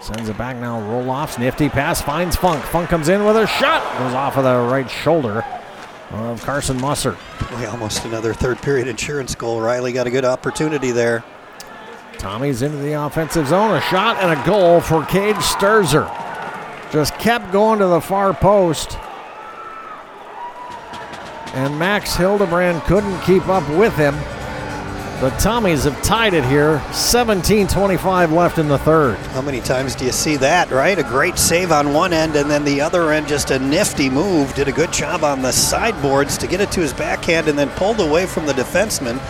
Sends it back now. Roloff's nifty pass finds Funk. Funk comes in with a shot. Goes off of the right shoulder of Carson Musser. Boy, almost another third period insurance goal. Riley got a good opportunity there. Tommy's into the offensive zone. A shot and a goal for Cage Sturzer. Just kept going to the far post. And Max Hildebrand couldn't keep up with him. The Tommies have tied it here. 17:25 left in the third. How many times do you see that, right? A great save on one end, and then the other end, just a nifty move. Did a good job on the sideboards to get it to his backhand and then pulled away from the defenseman.